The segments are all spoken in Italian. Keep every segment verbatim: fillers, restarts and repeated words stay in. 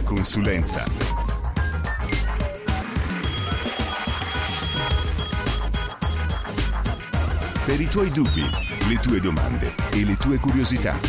consulenza. Per i tuoi dubbi, le tue domande e le tue curiosità.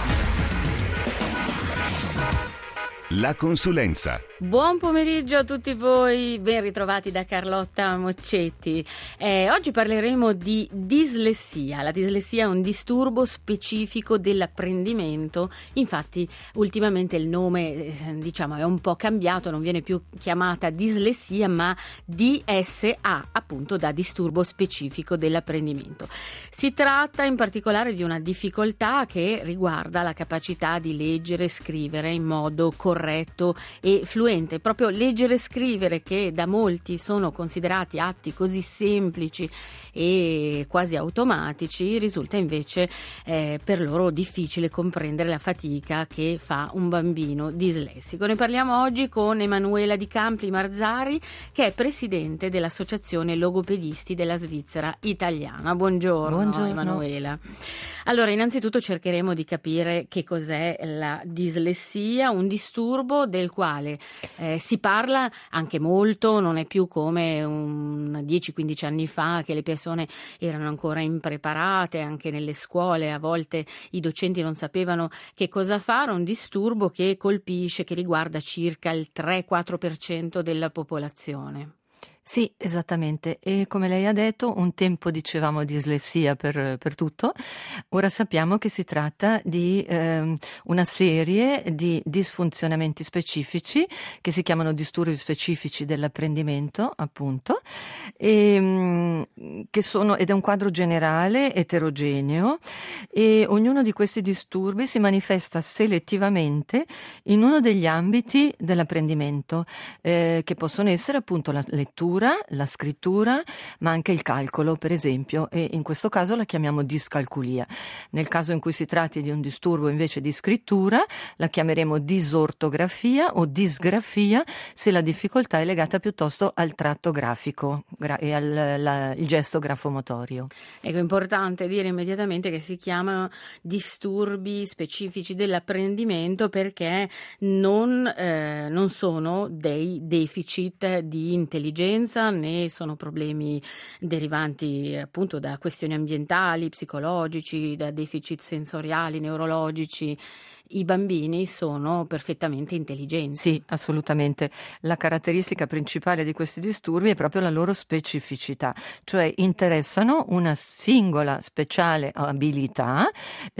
La consulenza. Buon pomeriggio a tutti voi, ben ritrovati da Carlotta Moccetti. Eh, oggi parleremo di dislessia. La dislessia è un disturbo specifico dell'apprendimento. Infatti, ultimamente il nome eh, diciamo è un po' cambiato, non viene più chiamata dislessia, ma D S A, appunto da disturbo specifico dell'apprendimento. Si tratta in particolare di una difficoltà che riguarda la capacità di leggere e scrivere in modo corretto e fluente. Proprio leggere e scrivere, che da molti sono considerati atti così semplici e quasi automatici, risulta invece eh, per loro difficile comprendere la fatica che fa un bambino dislessico. Ne parliamo oggi con Emanuela Di Campli Marzari, che è presidente dell'Associazione Logopedisti della Svizzera Italiana. Buongiorno, Buongiorno. Emanuela. Allora, innanzitutto cercheremo di capire che cos'è la dislessia, un disturbo del quale eh, si parla anche molto, non è più come un dieci quindici anni fa che le persone erano ancora impreparate, anche nelle scuole a volte i docenti non sapevano che cosa fare, un disturbo che colpisce, che riguarda circa il tre quattro per cento della popolazione. Sì, esattamente. E come lei ha detto, un tempo dicevamo dislessia per, per tutto, ora sappiamo che si tratta di eh, una serie di disfunzionamenti specifici che si chiamano disturbi specifici dell'apprendimento, appunto, e, che sono, ed è un quadro generale, eterogeneo, e ognuno di questi disturbi si manifesta selettivamente in uno degli ambiti dell'apprendimento, eh, che possono essere appunto la lettura, la scrittura, ma anche il calcolo, per esempio, e in questo caso la chiamiamo discalculia. Nel caso in cui si tratti di un disturbo invece di scrittura, la chiameremo disortografia o disgrafia, se la difficoltà è legata piuttosto al tratto grafico e al la, il gesto grafomotorio. Ecco, è importante dire immediatamente che si chiamano disturbi specifici dell'apprendimento perché non, eh, non sono dei deficit di intelligenza, né sono problemi derivanti appunto da questioni ambientali, psicologici, da deficit sensoriali, neurologici. I bambini sono perfettamente intelligenti. Sì, assolutamente. La caratteristica principale di questi disturbi è proprio la loro specificità, cioè interessano una singola speciale abilità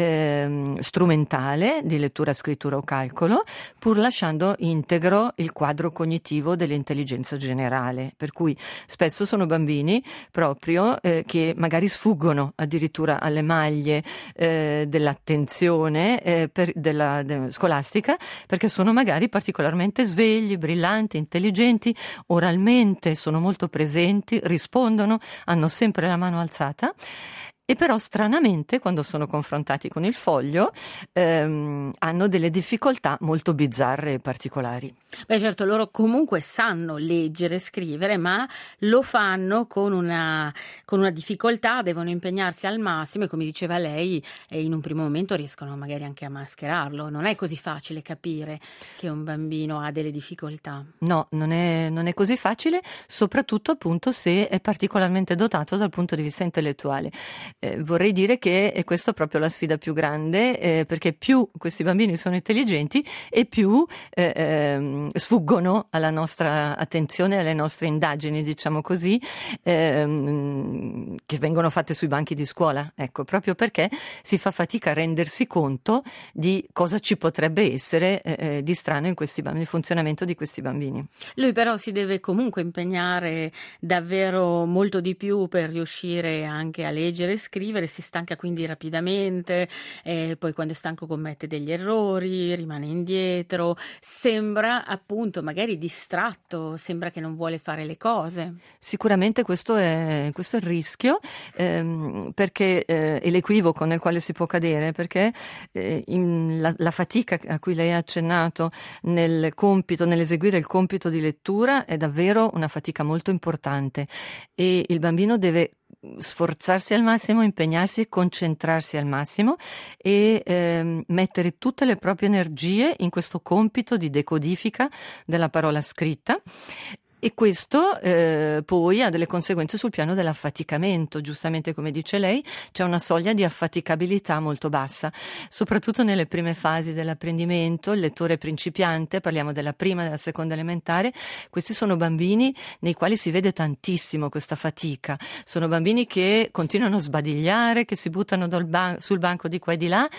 eh, strumentale di lettura, scrittura o calcolo, pur lasciando integro il quadro cognitivo dell'intelligenza generale. Per cui spesso sono bambini proprio eh, che magari sfuggono addirittura alle maglie eh, dell'attenzione eh, per, della scolastica, perché sono magari particolarmente svegli, brillanti, intelligenti, oralmente sono molto presenti, rispondono, hanno sempre la mano alzata. E però stranamente quando sono confrontati con il foglio ehm, hanno delle difficoltà molto bizzarre e particolari. Beh certo, loro comunque sanno leggere e scrivere, ma lo fanno con una, con una difficoltà, devono impegnarsi al massimo e come diceva lei eh, in un primo momento riescono magari anche a mascherarlo. Non è così facile capire che un bambino ha delle difficoltà. No, non è, non è così facile, soprattutto appunto se è particolarmente dotato dal punto di vista intellettuale. Eh, vorrei dire che è questa proprio la sfida più grande, eh, perché più questi bambini sono intelligenti e più eh, eh, sfuggono alla nostra attenzione, alle nostre indagini, diciamo così, eh, che vengono fatte sui banchi di scuola. Ecco, proprio perché si fa fatica a rendersi conto di cosa ci potrebbe essere eh, di strano in questi bambini, il funzionamento di questi bambini. Lui però si deve comunque impegnare davvero molto di più per riuscire anche a leggere e scrivere, si stanca quindi rapidamente, e poi quando è stanco commette degli errori, rimane indietro, sembra appunto magari distratto, sembra che non vuole fare le cose. Sicuramente questo è, questo è il rischio, ehm, perché eh, è l'equivoco nel quale si può cadere, perché eh, in la, la fatica a cui lei ha accennato nel compito, nell'eseguire il compito di lettura è davvero una fatica molto importante e il bambino deve sforzarsi al massimo, impegnarsi e concentrarsi al massimo e ehm, mettere tutte le proprie energie in questo compito di decodifica della parola scritta. E questo eh, poi ha delle conseguenze sul piano dell'affaticamento. Giustamente, come dice lei, c'è una soglia di affaticabilità molto bassa, soprattutto nelle prime fasi dell'apprendimento. Il lettore principiante, parliamo della prima e della seconda elementare, questi sono bambini nei quali si vede tantissimo questa fatica. Sono bambini che continuano a sbadigliare, che si buttano dal ban- sul banco di qua e di là,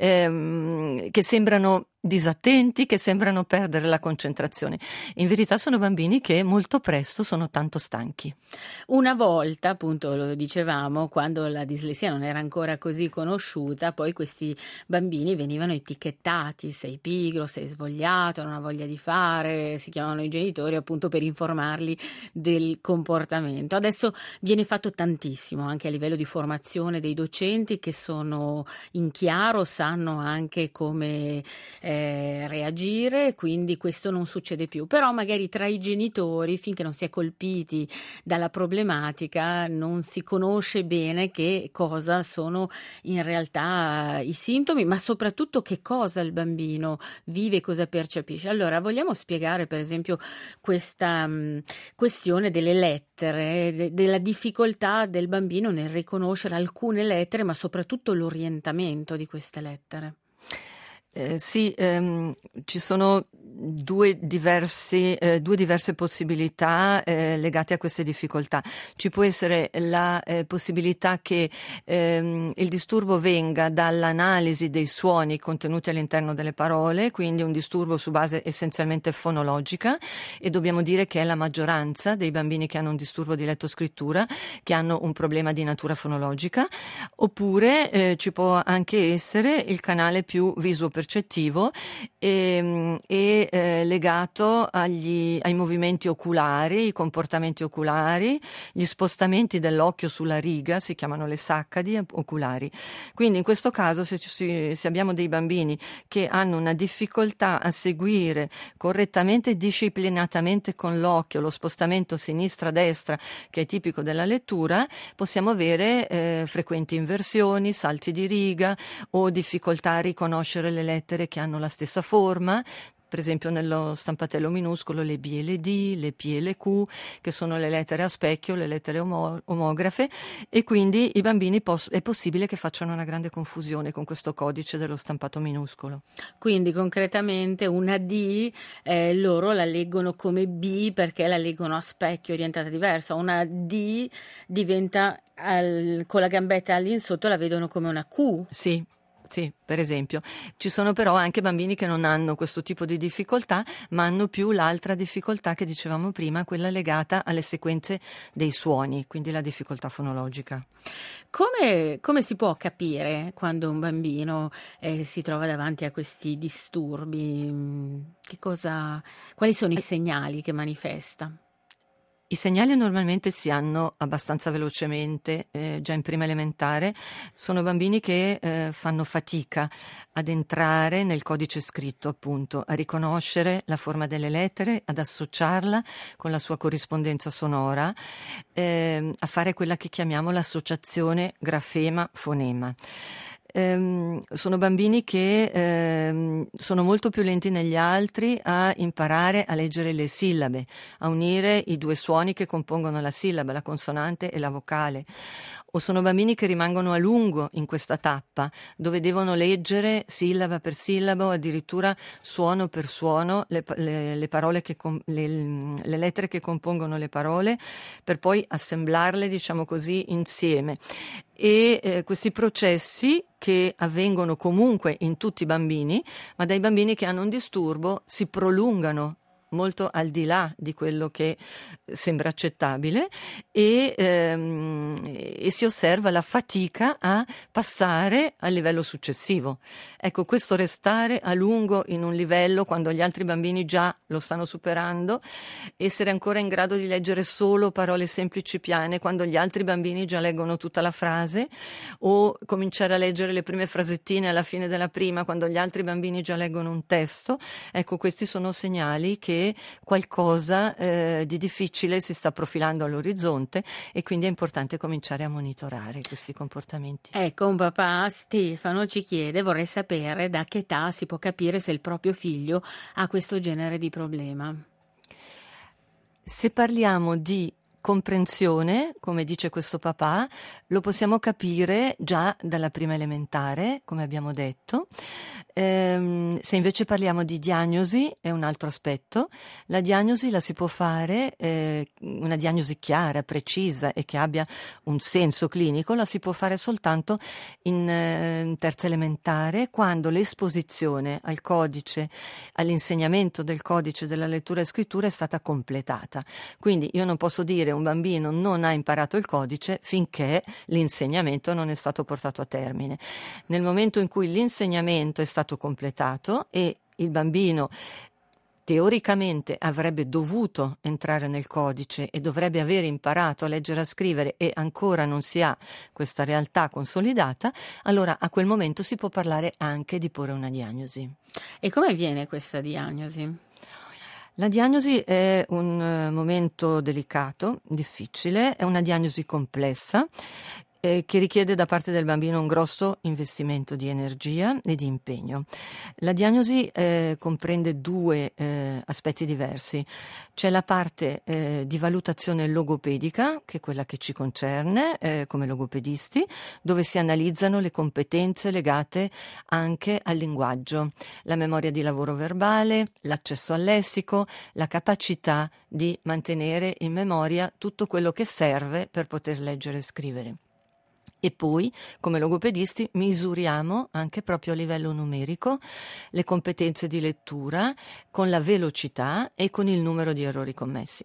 ehm, che sembrano disattenti, che sembrano perdere la concentrazione. In verità sono bambini che molto presto sono tanto stanchi. Una volta, appunto, lo dicevamo, quando la dislessia non era ancora così conosciuta, poi questi bambini venivano etichettati: sei pigro, sei svogliato, non ha voglia di fare, si chiamavano i genitori appunto per informarli del comportamento. Adesso viene fatto tantissimo anche a livello di formazione dei docenti, che sono in chiaro, sanno anche come Eh, reagire, quindi questo non succede più. Però magari tra i genitori, finché non si è colpiti dalla problematica, non si conosce bene che cosa sono in realtà i sintomi, ma soprattutto che cosa il bambino vive, cosa percepisce. Allora, vogliamo spiegare per esempio questa mh, questione delle lettere, de- della difficoltà del bambino nel riconoscere alcune lettere, ma soprattutto l'orientamento di queste lettere. Eh, sì, ehm, ci sono due, diversi, eh, due diverse possibilità eh, legate a queste difficoltà. Ci può essere la eh, possibilità che ehm, il disturbo venga dall'analisi dei suoni contenuti all'interno delle parole, quindi un disturbo su base essenzialmente fonologica, e dobbiamo dire che è la maggioranza dei bambini che hanno un disturbo di lettoscrittura che hanno un problema di natura fonologica. Oppure eh, ci può anche essere il canale più visuo-percettivo e, e eh, legato agli, ai movimenti oculari, i comportamenti oculari, gli spostamenti dell'occhio sulla riga, si chiamano le saccadi oculari. Quindi in questo caso, se, ci, se abbiamo dei bambini che hanno una difficoltà a seguire correttamente e disciplinatamente con l'occhio lo spostamento sinistra-destra, che è tipico della lettura, possiamo avere eh, frequenti inversioni, salti di riga o difficoltà a riconoscere le lettere che hanno la stessa forma. Per esempio nello stampatello minuscolo le B e le D, le P e le Q, che sono le lettere a specchio, le lettere omo- omografe, e quindi i bambini poss- è possibile che facciano una grande confusione con questo codice dello stampato minuscolo. Quindi concretamente una D eh, loro la leggono come B perché la leggono a specchio, orientata diversa. Una D diventa al, con la gambetta all'insotto la vedono come una Q. Sì. Sì, per esempio. Ci sono però anche bambini che non hanno questo tipo di difficoltà, ma hanno più l'altra difficoltà che dicevamo prima, quella legata alle sequenze dei suoni, quindi la difficoltà fonologica. Come, come si può capire quando un bambino eh, si trova davanti a questi disturbi? Che cosa, quali sono i segnali che manifesta? I segnali normalmente si hanno abbastanza velocemente, eh, già in prima elementare. Sono bambini che eh, fanno fatica ad entrare nel codice scritto, appunto, a riconoscere la forma delle lettere, ad associarla con la sua corrispondenza sonora, eh, a fare quella che chiamiamo l'associazione grafema-fonema. Ehm, sono bambini che ehm, sono molto più lenti negli altri a imparare a leggere le sillabe, a unire i due suoni che compongono la sillaba, la consonante e la vocale. O sono bambini che rimangono a lungo in questa tappa, dove devono leggere sillaba per sillaba o addirittura suono per suono le, le, le parole che le, le lettere che compongono le parole, per poi assemblarle, diciamo così, insieme. E eh, questi processi, che avvengono comunque in tutti i bambini, ma dai bambini che hanno un disturbo si prolungano molto al di là di quello che sembra accettabile e, ehm, e si osserva la fatica a passare al livello successivo. Ecco, questo restare a lungo in un livello quando gli altri bambini già lo stanno superando, essere ancora in grado di leggere solo parole semplici piane quando gli altri bambini già leggono tutta la frase, o cominciare a leggere le prime frasettine alla fine della prima quando gli altri bambini già leggono un testo. Ecco, questi sono segnali che che qualcosa eh, di difficile si sta profilando all'orizzonte e quindi è importante cominciare a monitorare questi comportamenti. Ecco, un papà, Stefano, ci chiede, vorrei sapere da che età si può capire se il proprio figlio ha questo genere di problema. Se parliamo di comprensione, come dice questo papà, lo possiamo capire già dalla prima elementare, come abbiamo detto. Ehm, se invece parliamo di diagnosi è un altro aspetto. La diagnosi la si può fare, eh, una diagnosi chiara, precisa e che abbia un senso clinico, la si può fare soltanto in, eh, in terza elementare, quando l'esposizione al codice, all'insegnamento del codice della lettura e scrittura è stata completata. Quindi io non posso dire un bambino non ha imparato il codice finché l'insegnamento non è stato portato a termine. Nel momento in cui l'insegnamento è stato completato e il bambino teoricamente avrebbe dovuto entrare nel codice e dovrebbe aver imparato a leggere e a scrivere e ancora non si ha questa realtà consolidata, allora a quel momento si può parlare anche di porre una diagnosi. E come avviene questa diagnosi? La diagnosi è un uh, momento delicato, difficile, è una diagnosi complessa eh, che richiede da parte del bambino un grosso investimento di energia e di impegno. La diagnosi eh, comprende due eh, aspetti diversi. C'è la parte eh, di valutazione logopedica, che è quella che ci concerne eh, come logopedisti, dove si analizzano le competenze legate anche al linguaggio, la memoria di lavoro verbale, l'accesso al lessico, la capacità di mantenere in memoria tutto quello che serve per poter leggere e scrivere. E poi, come logopedisti, misuriamo anche proprio a livello numerico le competenze di lettura con la velocità e con il numero di errori commessi.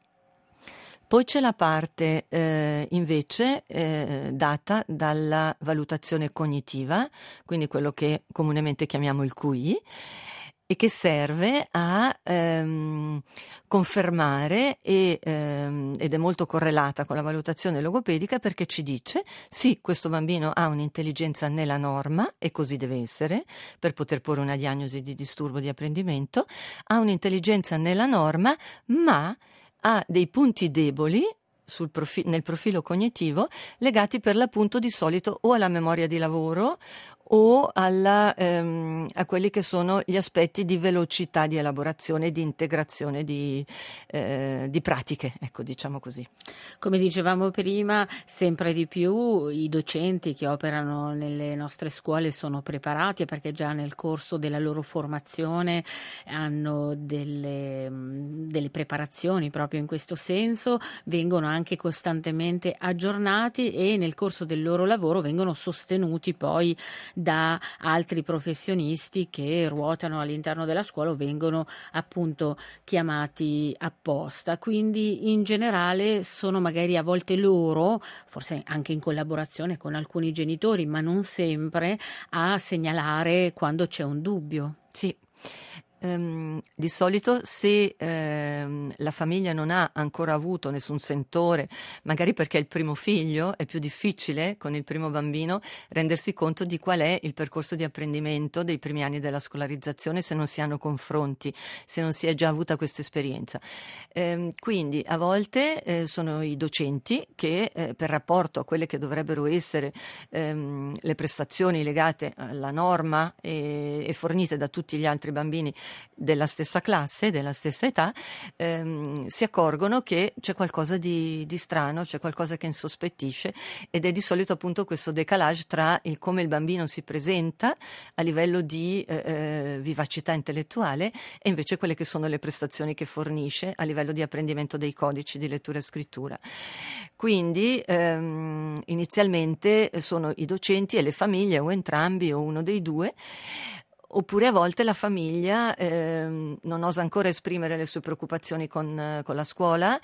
Poi c'è la parte eh, invece eh, data dalla valutazione cognitiva, quindi quello che comunemente chiamiamo il Q I, e che serve a ehm, confermare e, ehm, ed è molto correlata con la valutazione logopedica, perché ci dice sì, questo bambino ha un'intelligenza nella norma e così deve essere per poter porre una diagnosi di disturbo di apprendimento, ha un'intelligenza nella norma ma ha dei punti deboli sul profi- nel profilo cognitivo legati per l'appunto di solito o alla memoria di lavoro o alla, ehm, a quelli che sono gli aspetti di velocità di elaborazione e di integrazione di, eh, di pratiche, ecco, diciamo così. Come dicevamo prima, sempre di più i docenti che operano nelle nostre scuole sono preparati, perché già nel corso della loro formazione hanno delle, delle preparazioni proprio in questo senso, vengono anche costantemente aggiornati e nel corso del loro lavoro vengono sostenuti poi da altri professionisti che ruotano all'interno della scuola o vengono appunto chiamati apposta. Quindi in generale sono magari a volte loro, forse anche in collaborazione con alcuni genitori, ma non sempre, a segnalare quando c'è un dubbio. Sì. Um, di solito se um, la famiglia non ha ancora avuto nessun sentore, magari perché è il primo figlio, è più difficile con il primo bambino rendersi conto di qual è il percorso di apprendimento dei primi anni della scolarizzazione, se non si hanno confronti, se non si è già avuta questa esperienza. Um, quindi a volte eh, sono i docenti che eh, per rapporto a quelle che dovrebbero essere um, le prestazioni legate alla norma e, e fornite da tutti gli altri bambini della stessa classe, della stessa età, ehm, si accorgono che c'è qualcosa di, di strano, c'è qualcosa che insospettisce, ed è di solito appunto questo decalage tra il come il bambino si presenta a livello di eh, vivacità intellettuale e invece quelle che sono le prestazioni che fornisce a livello di apprendimento dei codici di lettura e scrittura. Quindi ehm, inizialmente sono i docenti e le famiglie, o entrambi o uno dei due. Oppure a volte la famiglia ehm, non osa ancora esprimere le sue preoccupazioni con, con la scuola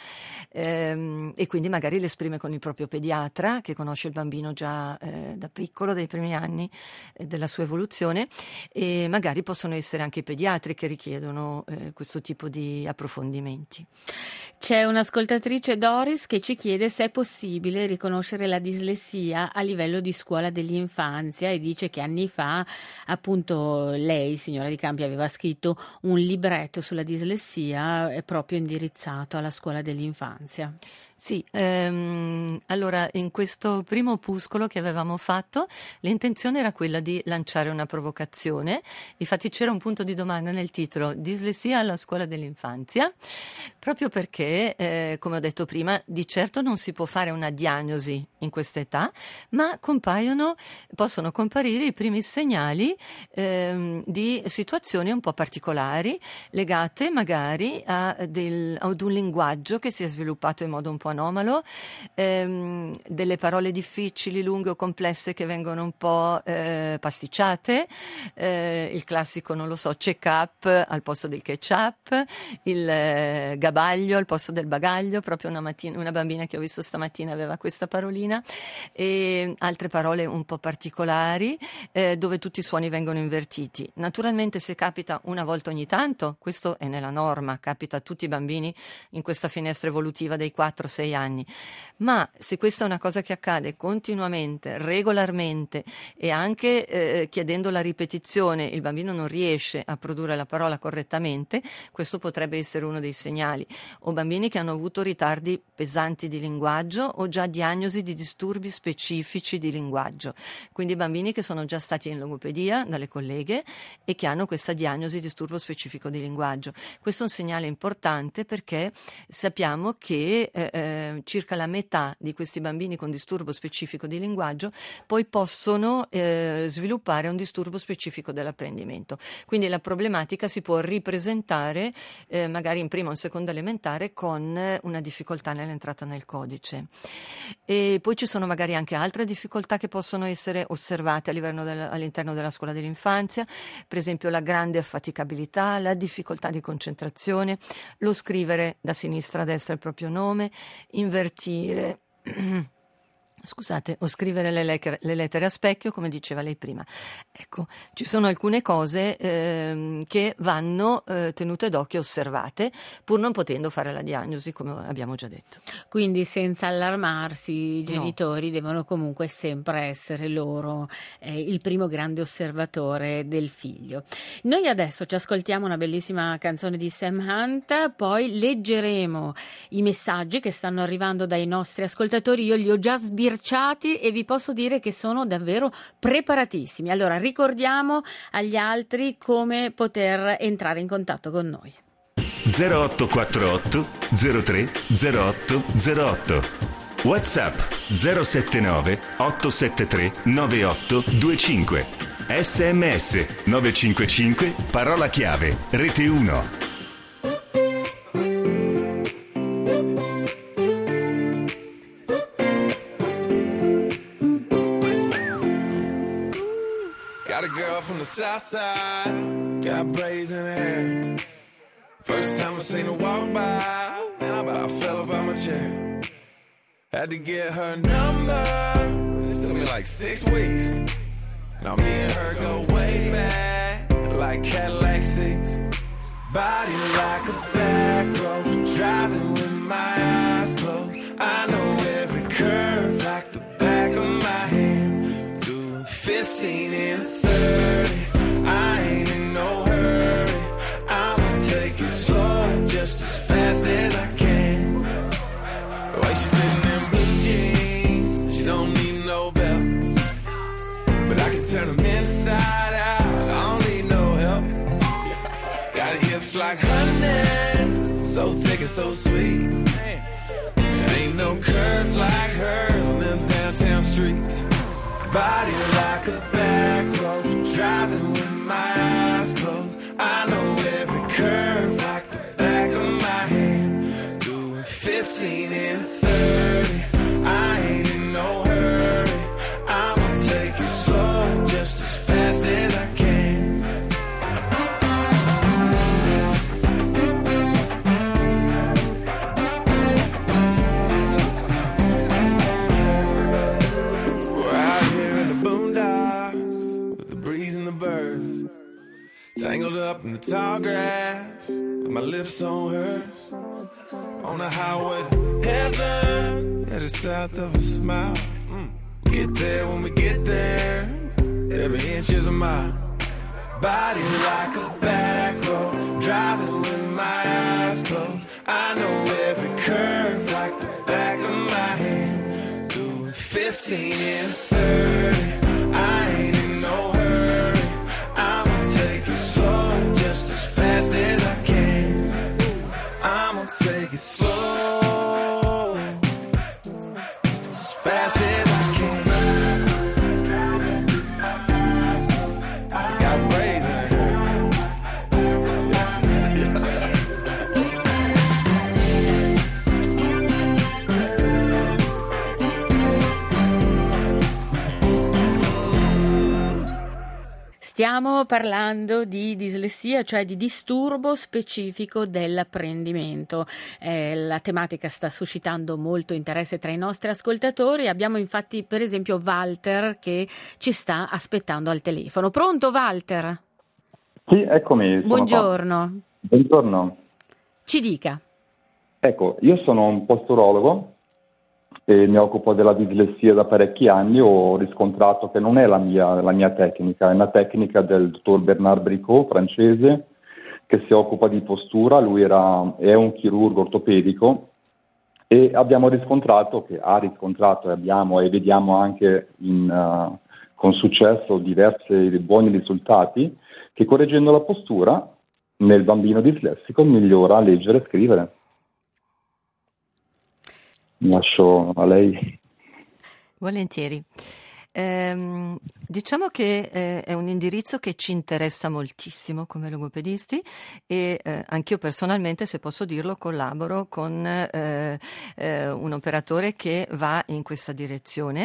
ehm, e quindi magari le esprime con il proprio pediatra, che conosce il bambino già eh, da piccolo, dai primi anni eh, della sua evoluzione, e magari possono essere anche i pediatri che richiedono eh, questo tipo di approfondimenti. C'è un'ascoltatrice, Doris, che ci chiede se è possibile riconoscere la dislessia a livello di scuola dell'infanzia e dice che anni fa appunto lei, signora Di Campi, aveva scritto un libretto sulla dislessia eh, proprio indirizzato alla scuola dell'infanzia. Sì, ehm, allora in questo primo opuscolo che avevamo fatto l'intenzione era quella di lanciare una provocazione, difatti c'era un punto di domanda nel titolo, dislessia alla scuola dell'infanzia, proprio perché, eh, come ho detto prima, di certo non si può fare una diagnosi in questa età, ma compaiono, possono comparire i primi segnali ehm, di situazioni un po' particolari, legate magari a del, ad un linguaggio che si è sviluppato in modo un po' anomalo, ehm, delle parole difficili, lunghe o complesse che vengono un po' eh, pasticciate, eh, il classico, non lo so, check-up al posto del ketchup, il eh, gabaglio al posto del bagaglio, proprio una, mattina, una bambina che ho visto stamattina aveva questa parolina, e altre parole un po' particolari, eh, dove tutti i suoni vengono invertiti. Naturalmente se capita una volta ogni tanto, questo è nella norma, capita a tutti i bambini in questa finestra evolutiva dei quattro sei anni, ma se questa è una cosa che accade continuamente, regolarmente e anche eh, chiedendo la ripetizione, il bambino non riesce a produrre la parola correttamente, questo potrebbe essere uno dei segnali. O bambini che hanno avuto ritardi pesanti di linguaggio o già diagnosi di disturbi specifici di linguaggio, quindi bambini che sono già stati in logopedia dalle colleghe e che hanno questa diagnosi di disturbo specifico di linguaggio. Questo è un segnale importante perché sappiamo che eh, circa la metà di questi bambini con disturbo specifico di linguaggio poi possono eh, sviluppare un disturbo specifico dell'apprendimento. Quindi la problematica si può ripresentare eh, magari in prima o in seconda elementare con una difficoltà nell'entrata nel codice. E poi ci sono magari anche altre difficoltà che possono essere osservate a livello del, all'interno della scuola dell'infanzia, per esempio la grande affaticabilità, la difficoltà di concentrazione, lo scrivere da sinistra a destra il proprio nome, invertire scusate, o scrivere le, le, le lettere a specchio, come diceva lei prima. Ecco, ci sono alcune cose ehm, che vanno eh, tenute d'occhio e osservate, pur non potendo fare la diagnosi, come abbiamo già detto. Quindi senza allarmarsi i genitori no. devono comunque sempre essere loro eh, il primo grande osservatore del figlio. Noi adesso ci ascoltiamo una bellissima canzone di Sam Hunt, poi leggeremo i messaggi che stanno arrivando dai nostri ascoltatori. Io li ho già sbirciati e vi posso dire che sono davvero preparatissimi. Allora ricordiamo agli altri come poter entrare in contatto con noi. zero otto quattro otto zero tre zero otto zero otto WhatsApp zero sette nove otto sette tre nove otto due cinque S M S nove cinque cinque parola chiave Rete uno. Got a girl from the south side, got braids in her hair. First time I seen her walk by, man, I about fell up out my chair. Had to get her number, it took me like six weeks. Now me and her go way back, like Cadillac seats. Body like a back road, driving with my eyes closed. I know every curve like the back of my hand. Doing fifteen and thirty, I ain't in no hurry. I'ma take it slow, just as fast as I can. The way she fitting in blue jeans, she don't need no belt. But I can turn them inside out, I don't need no help. Got hips like honey, so thick and so sweet. There ain't no curves like hers on them downtown streets. Body like a back road, driving with my eyes closed. I know every curve like the back of my hand. Doing fifteen and thirty, I ain't in no hurry. I'ma take it slow, just as fast as I can. Tangled up in the tall grass, with my lips on hers. On the highway to heaven, headed south of a smile. Mm. Get there when we get there, every inch is a mile. body like a back road, driving with my eyes closed. I know every curve like the back of my hand. Doing fifteen and thirty, I ain't in no hurry. I'ma take it slow, just as fast as I can. I'ma take it slow, just as fast as I can. Stiamo parlando di dislessia, cioè di disturbo specifico dell'apprendimento. Eh, la tematica sta suscitando molto interesse tra i nostri ascoltatori. Abbiamo infatti per esempio Walter che ci sta aspettando al telefono. Pronto Walter? Sì, eccomi. Buongiorno. Qua. Buongiorno. Ci dica. Ecco, io sono un posturologo e mi occupo della dislessia da parecchi anni. Ho riscontrato che non è la mia, la mia tecnica, è una tecnica del dottor Bernard Bricot, francese, che si occupa di postura. Lui era, è un chirurgo ortopedico e abbiamo riscontrato, che ha riscontrato e abbiamo e vediamo anche in, uh, con successo diversi buoni risultati, che correggendo la postura nel bambino dislessico migliora a leggere e scrivere. Lascio a lei. Volentieri. Ehm, diciamo che eh, è un indirizzo che ci interessa moltissimo come logopedisti e eh, anch'io personalmente, se posso dirlo, collaboro con eh, eh, un operatore che va in questa direzione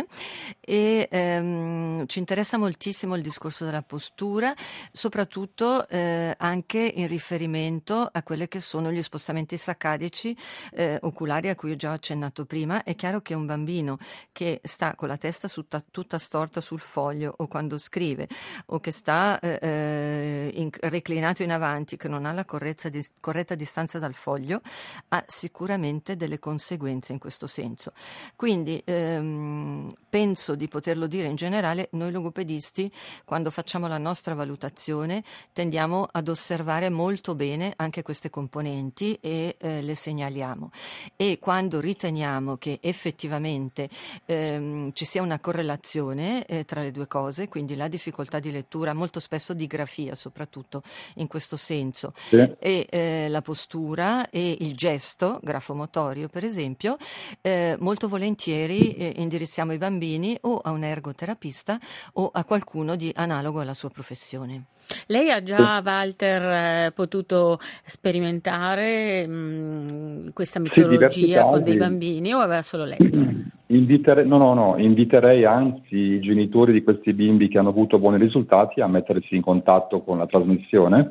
e ehm, ci interessa moltissimo il discorso della postura, soprattutto eh, anche in riferimento a quelle che sono gli spostamenti saccadici eh, oculari a cui ho già accennato prima. È chiaro che un bambino che sta con la testa tutta, tutta storta sul foglio o quando scrive o che sta eh, in, reclinato in avanti, che non ha la corretta, di, corretta distanza dal foglio, ha sicuramente delle conseguenze in questo senso. Quindi ehm, penso di poterlo dire in generale, noi logopedisti quando facciamo la nostra valutazione tendiamo ad osservare molto bene anche queste componenti e eh, le segnaliamo, e quando riteniamo che effettivamente ehm, ci sia una correlazione Eh, tra le due cose, quindi la difficoltà di lettura, molto spesso di grafia soprattutto in questo senso, sì. e eh, la postura e il gesto grafomotorio per esempio, eh, molto volentieri eh, indirizziamo i bambini o a un ergoterapista o a qualcuno di analogo alla sua professione. Lei ha già, Walter, eh, potuto sperimentare mh, questa metodologia sì, con dei bambini o aveva solo letto? Inviterei, no, no, no, inviterei anzi i genitori di questi bimbi che hanno avuto buoni risultati a mettersi in contatto con la trasmissione.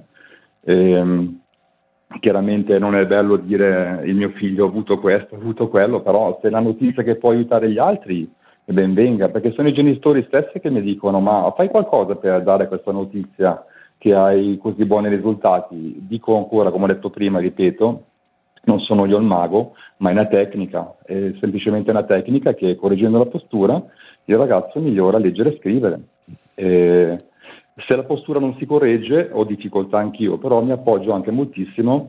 Ehm, chiaramente non è bello dire il mio figlio ha avuto questo, ha avuto quello, però se la notizia che può aiutare gli altri, ben venga, perché sono i genitori stessi che mi dicono ma fai qualcosa per dare questa notizia che hai così buoni risultati. Dico ancora, come ho detto prima, ripeto, non sono io il mago, ma è una tecnica, è semplicemente una tecnica che correggendo la postura il ragazzo migliora a leggere e scrivere. E se la postura non si corregge ho difficoltà anch'io, però mi appoggio anche moltissimo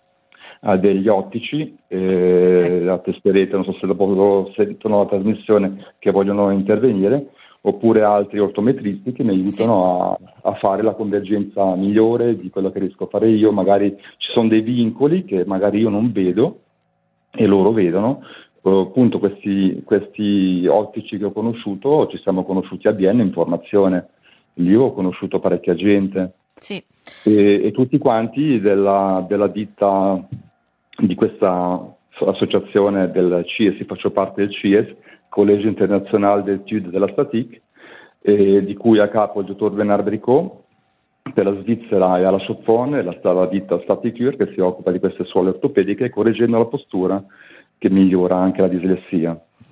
a degli ottici, eh, a testerete, non so se dopo sentono la trasmissione, che vogliono intervenire, oppure altri ortometristi che mi aiutano sì. a, a fare la convergenza migliore di quello che riesco a fare io. Magari ci sono dei vincoli che magari io non vedo e loro vedono. Uh, appunto questi, questi ottici che ho conosciuto, ci siamo conosciuti a Vienna in formazione, lì ho conosciuto parecchia gente. Sì. E, e tutti quanti della, della ditta di questa associazione del C I E S, faccio parte del C I E S, Collège International d'Études de la Statique, eh, di cui a capo il dottor Bernard Bricot. Per la Svizzera e alla Sopfone, la, la ditta Staticure, che si occupa di queste suole ortopediche, correggendo la postura che migliora anche la dislessia.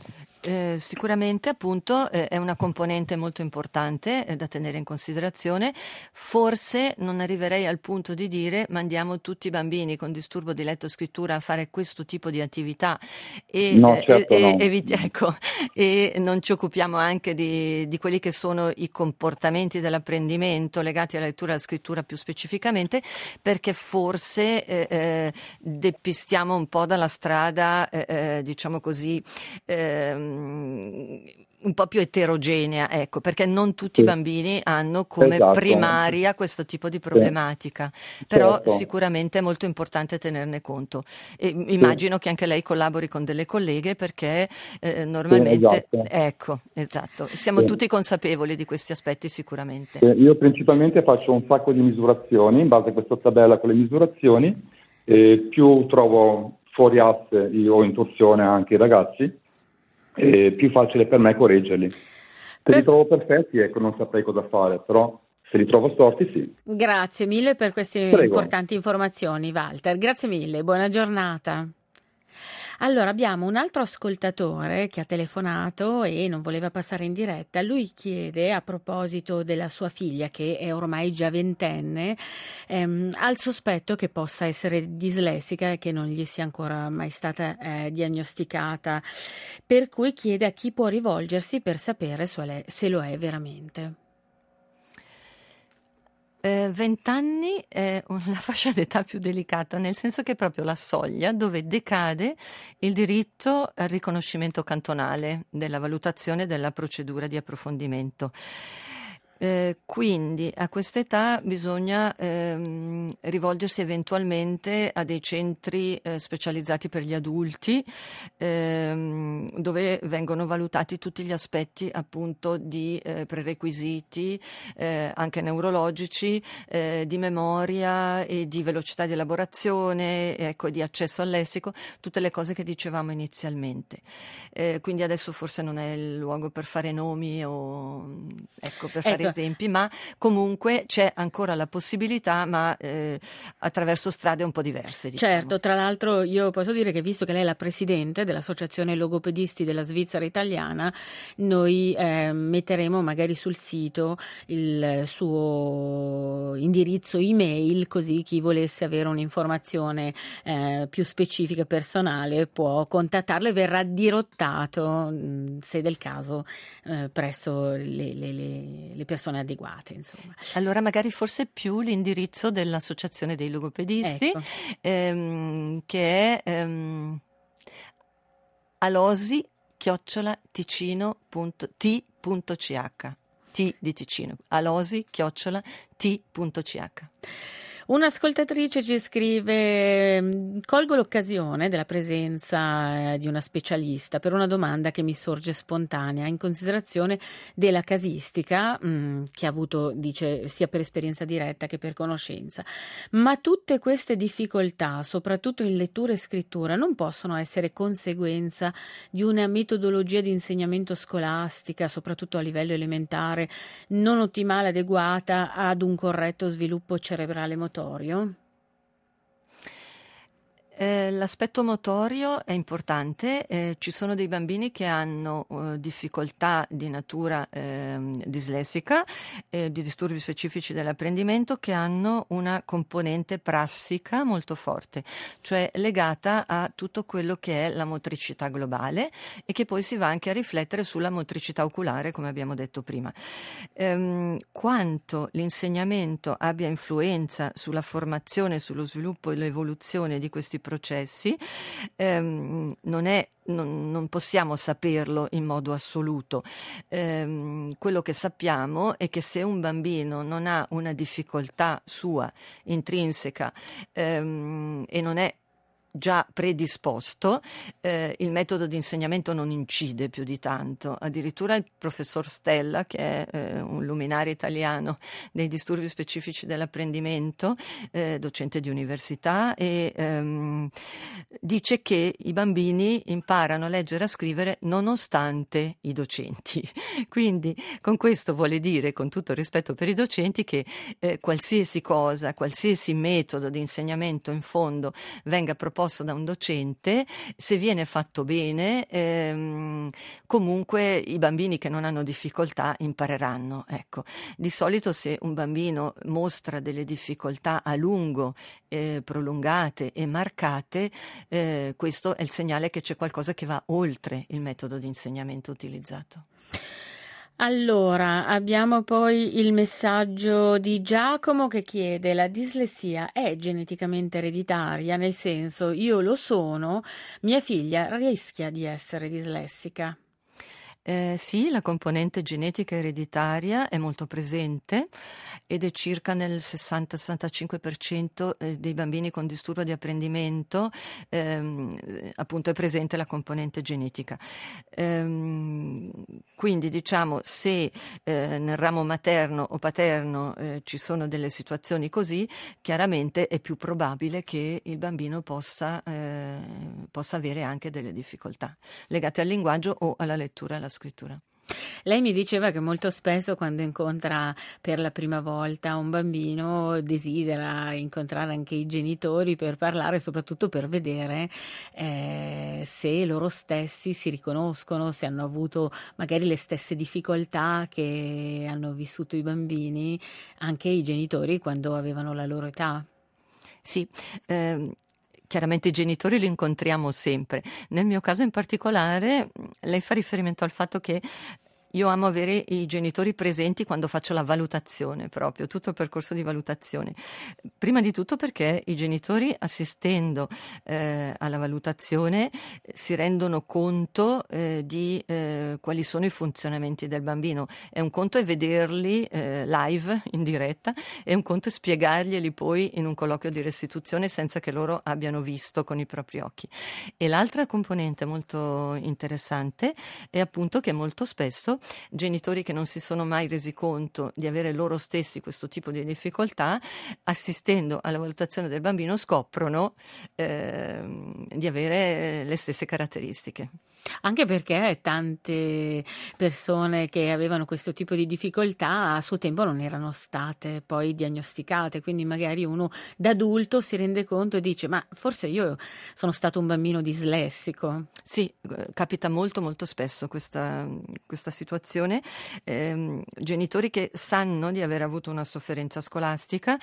Eh, sicuramente appunto eh, è una componente molto importante eh, da tenere in considerazione. Forse non arriverei al punto di dire mandiamo tutti i bambini con disturbo di letto-scrittura a fare questo tipo di attività e, No, eh, certo e, no. e, evit- ecco, e non ci occupiamo anche di, di quelli che sono i comportamenti dell'apprendimento legati alla lettura e alla scrittura più specificamente, perché forse eh, eh, depistiamo un po' dalla strada eh, eh, diciamo così ehm, un po' più eterogenea, ecco, perché non tutti i Sì. bambini hanno come Esatto. primaria questo tipo di problematica, Sì. però Certo. sicuramente è molto importante tenerne conto. E immagino che anche lei collabori con delle colleghe perché eh, normalmente, Sì, esatto. ecco, esatto, siamo Sì. tutti consapevoli di questi aspetti sicuramente. Eh, Io principalmente faccio un sacco di misurazioni in base a questa tabella con le misurazioni, e più trovo fuori asse o in torsione anche i ragazzi, e più facile per me correggerli. Se Per- li trovo perfetti, ecco, non saprei cosa fare, però se li trovo storti, sì. Grazie mille per queste Prego. importanti informazioni, Walter. Grazie mille, buona giornata. Allora, abbiamo un altro ascoltatore che ha telefonato e non voleva passare in diretta. Lui chiede, a proposito della sua figlia, che è ormai già ventenne, ehm, ha il sospetto che possa essere dislessica e che non gli sia ancora mai stata eh, diagnosticata, per cui chiede a chi può rivolgersi per sapere se lo è veramente. Vent'anni eh, è la fascia d'età più delicata, nel senso che è proprio la soglia dove decade il diritto al riconoscimento cantonale della valutazione della procedura di approfondimento. Eh, quindi a quest'età bisogna ehm, rivolgersi eventualmente a dei centri eh, specializzati per gli adulti ehm, dove vengono valutati tutti gli aspetti appunto di eh, prerequisiti eh, anche neurologici, eh, di memoria e di velocità di elaborazione, ecco, di accesso al lessico, tutte le cose che dicevamo inizialmente. Eh, quindi adesso forse non è il luogo per fare nomi o ecco, per fare Ecco. esempi, ma comunque c'è ancora la possibilità, ma eh, attraverso strade un po' diverse. Diciamo. Certo, tra l'altro io posso dire che visto che lei è la presidente dell'Associazione Logopedisti della Svizzera Italiana, noi eh, metteremo magari sul sito il suo indirizzo email, così chi volesse avere un'informazione eh, più specifica, personale, può contattarlo e verrà dirottato, mh, se del caso, eh, presso le, le, le, le persone adeguate, insomma. Allora magari forse più l'indirizzo dell'Associazione dei Logopedisti, Ecco. ehm, che è ehm, alosi chiocciola ticino punto t punto c h, T di Ticino, alosi chiocciola t punto c h. Un'ascoltatrice ci scrive: colgo l'occasione della presenza eh, di una specialista per una domanda che mi sorge spontanea in considerazione della casistica mh, che ha avuto, dice, sia per esperienza diretta che per conoscenza. Ma tutte queste difficoltà, soprattutto in lettura e scrittura, non possono essere conseguenza di una metodologia di insegnamento scolastica, soprattutto a livello elementare, non ottimale, adeguata ad un corretto sviluppo cerebrale motorio? Eh, l'aspetto motorio è importante, eh, ci sono dei bambini che hanno eh, difficoltà di natura eh, dislessica, eh, di disturbi specifici dell'apprendimento che hanno una componente prassica molto forte, cioè legata a tutto quello che è la motricità globale e che poi si va anche a riflettere sulla motricità oculare, come abbiamo detto prima. Ehm, quanto l'insegnamento abbia influenza sulla formazione, sullo sviluppo e l'evoluzione di questi processi ehm, non è Non, non possiamo saperlo in modo assoluto. Ehm, quello che sappiamo è che se un bambino non ha una difficoltà sua intrinseca ehm, e non è già predisposto, eh, il metodo di insegnamento non incide più di tanto. Addirittura il professor Stella, che è eh, un luminario italiano dei disturbi specifici dell'apprendimento, eh, docente di università, e ehm, dice che i bambini imparano a leggere e a scrivere nonostante i docenti. Quindi con questo vuole dire, con tutto il rispetto per i docenti, che eh, qualsiasi cosa, qualsiasi metodo di insegnamento in fondo venga proposto proposto da un docente, se viene fatto bene, ehm, comunque i bambini che non hanno difficoltà impareranno. Ecco, di solito se un bambino mostra delle difficoltà a lungo, eh, prolungate e marcate, eh, questo è il segnale che c'è qualcosa che va oltre il metodo di insegnamento utilizzato. Allora, abbiamo poi il messaggio di Giacomo che chiede: la dislessia è geneticamente ereditaria? Nel senso, io lo sono, mia figlia rischia di essere dislessica? Eh, sì, la componente genetica ereditaria è molto presente ed è circa nel sessanta sessantacinque per cento dei bambini con disturbo di apprendimento, ehm, appunto è presente la componente genetica. Ehm, quindi diciamo, se eh, nel ramo materno o paterno eh, ci sono delle situazioni così, chiaramente è più probabile che il bambino possa, eh, possa avere anche delle difficoltà legate al linguaggio o alla lettura e alla scrittura. Lei mi diceva che molto spesso quando incontra per la prima volta un bambino desidera incontrare anche i genitori per parlare, soprattutto per vedere eh, se loro stessi si riconoscono, se hanno avuto magari le stesse difficoltà che hanno vissuto i bambini, anche i genitori quando avevano la loro età. Sì, ehm... Chiaramente i genitori li incontriamo sempre. Nel mio caso in particolare, lei fa riferimento al fatto che io amo avere i genitori presenti quando faccio la valutazione, proprio tutto il percorso di valutazione. Prima di tutto perché i genitori, assistendo eh, alla valutazione, si rendono conto eh, di eh, quali sono i funzionamenti del bambino. E un conto è vederli eh, live, in diretta, e un conto è spiegarglieli poi in un colloquio di restituzione senza che loro abbiano visto con i propri occhi. E l'altra componente molto interessante è appunto che molto spesso genitori che non si sono mai resi conto di avere loro stessi questo tipo di difficoltà, assistendo alla valutazione del bambino, scoprono eh, di avere le stesse caratteristiche. Anche perché tante persone che avevano questo tipo di difficoltà a suo tempo non erano state poi diagnosticate, quindi magari uno da adulto si rende conto e dice: ma forse io sono stato un bambino dislessico. Sì, capita molto molto spesso questa, questa situazione, eh, genitori che sanno di aver avuto una sofferenza scolastica,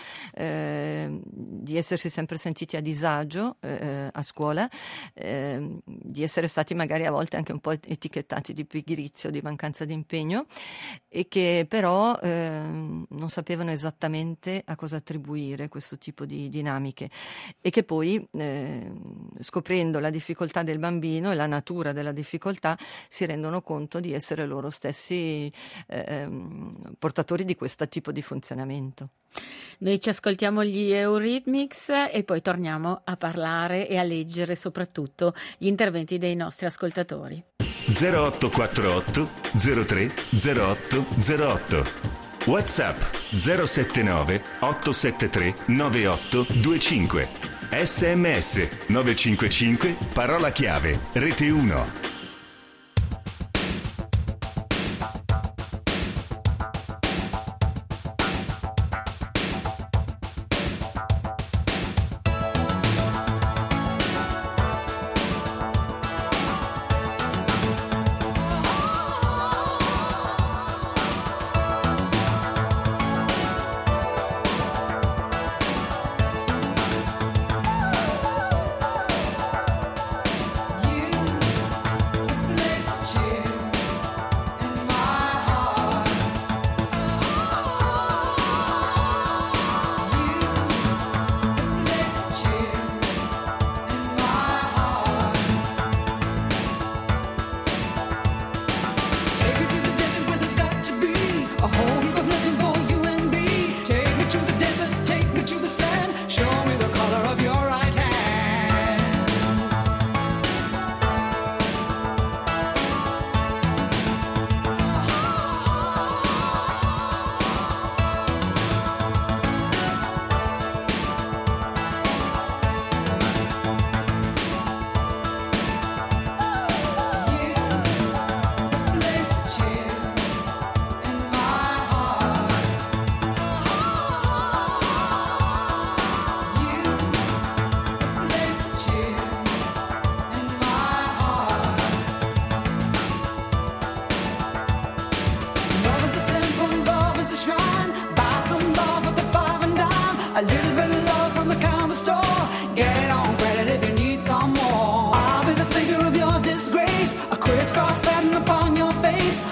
eh, di essersi sempre sentiti a disagio eh, a scuola, eh, di essere stati magari a volte anche un po' etichettati di pigrizia o di mancanza di impegno, e che però eh, non sapevano esattamente a cosa attribuire questo tipo di dinamiche, e che poi eh, scoprendo la difficoltà del bambino e la natura della difficoltà si rendono conto di essere loro stessi eh, portatori di questo tipo di funzionamento. Noi ci ascoltiamo gli Eurythmics e poi torniamo a parlare e a leggere soprattutto gli interventi dei nostri ascoltatori. zero otto quattro otto zero tre zero otto zero otto WhatsApp zero sette nove otto sette tre nove otto due cinque S M S nove cinque cinque parola chiave Rete uno.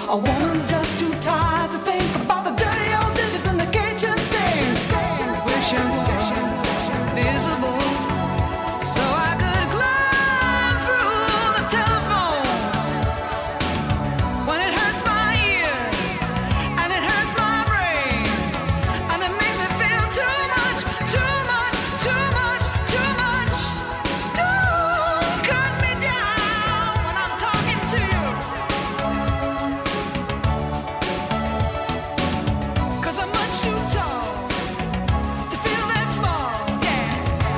A woman's just too tired to think about the dirty old dishes in the kitchen sink. Wish it was visible, so I could climb through the telephone. When it hurts my ear and it hurts my brain, and it makes me feel too much, too much, too much, too much. Don't cut me down when I'm talking to you, 'cause I'm much too tall to feel that small, yeah.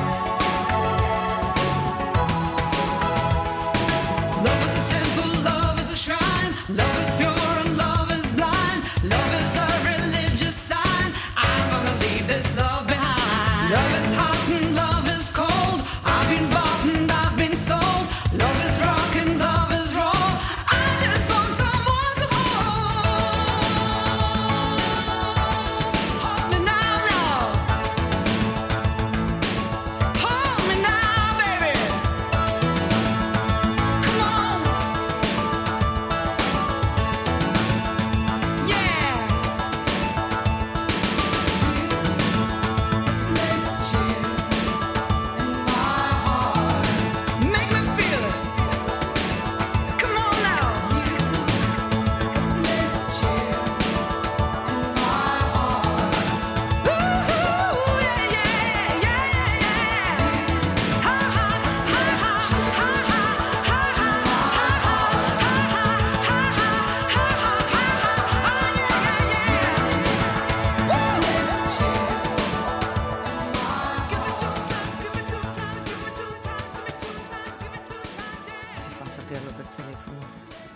Love is a temple, love is a shrine, love is pure and love is blind, love is a religious sign. I'm gonna leave this love behind. Love is hot and love is cold, I've been bought and I've been sold. Love is rock and love is roll, I just want someone to hold. Hold me now, now. Hold me now, baby. Come on. Yeah. Place a chill in my heart. Make me feel it. Come on now. Place a chill in my heart. Ooh, yeah, yeah, yeah, yeah. Ha ha ha ha ha ha ha ha ha Si fa saperlo per telefono.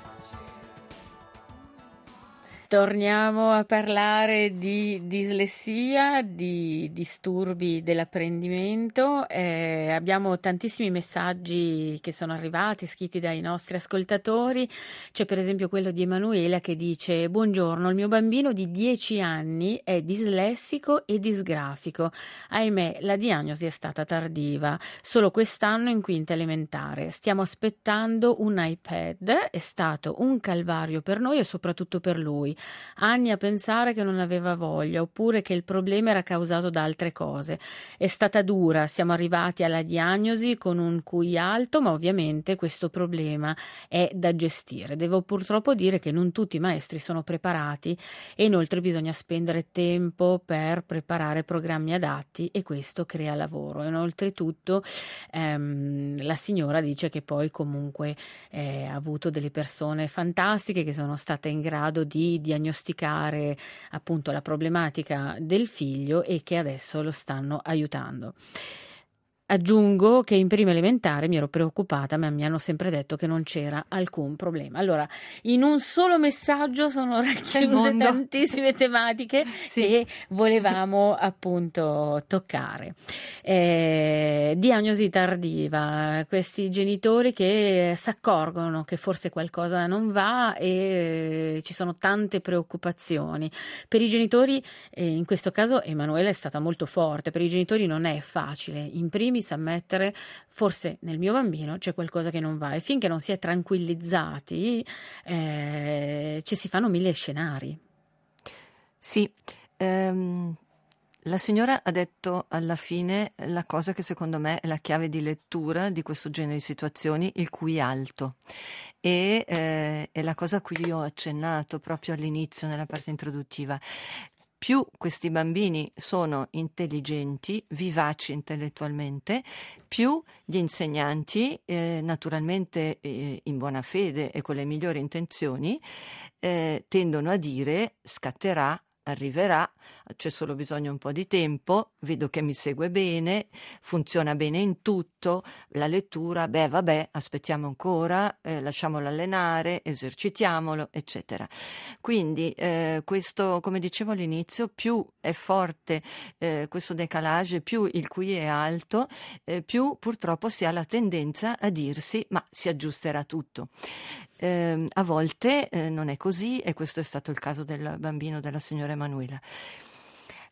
Torniamo a parlare di dislessia, di disturbi dell'apprendimento. Eh, abbiamo tantissimi messaggi che sono arrivati, scritti dai nostri ascoltatori. C'è per esempio quello di Emanuela che dice: buongiorno, il mio bambino di dieci anni è dislessico e disgrafico. Ahimè, la diagnosi è stata tardiva, solo quest'anno in quinta elementare. Stiamo aspettando un iPad, è stato un calvario per noi e soprattutto per lui. Anni a pensare che non aveva voglia oppure che il problema era causato da altre cose. È stata dura, siamo arrivati alla diagnosi con un Q I alto, ma ovviamente questo problema è da gestire. Devo purtroppo dire che non tutti i maestri sono preparati e inoltre bisogna spendere tempo per preparare programmi adatti e questo crea lavoro. E oltretutto ehm, la signora dice che poi comunque eh, ha avuto delle persone fantastiche che sono state in grado di diagnosticare appunto la problematica del figlio e che adesso lo stanno aiutando. Aggiungo che in prima elementare mi ero preoccupata, ma mi hanno sempre detto che non c'era alcun problema. Allora, in un solo messaggio sono racchiuse tantissime tematiche sì. che volevamo appunto toccare. Eh, diagnosi tardiva, questi genitori che si accorgono che forse qualcosa non va e ci sono tante preoccupazioni. Per i genitori, eh, in questo caso Emanuela è stata molto forte, per i genitori non è facile. In primis ammettere forse nel mio bambino c'è qualcosa che non va e finché non si è tranquillizzati eh, ci si fanno mille scenari. Sì, ehm, la signora ha detto alla fine la cosa che secondo me è la chiave di lettura di questo genere di situazioni, il Q I alto. E eh, è la cosa a cui io ho accennato proprio all'inizio nella parte introduttiva. Più questi bambini sono intelligenti, vivaci intellettualmente, più gli insegnanti, eh, naturalmente eh, in buona fede e con le migliori intenzioni, eh, tendono a dire scatterà, arriverà, c'è solo bisogno un po' di tempo, vedo che mi segue bene, funziona bene in tutto, la lettura, beh vabbè, aspettiamo ancora, eh, lasciamolo allenare, esercitiamolo, eccetera. Quindi eh, questo, come dicevo all'inizio, più è forte eh, questo decalage, più il Q I è alto, eh, più purtroppo si ha la tendenza a dirsi ma si aggiusterà tutto. Eh, a volte eh, non è così e questo è stato il caso del bambino della signora Emanuela.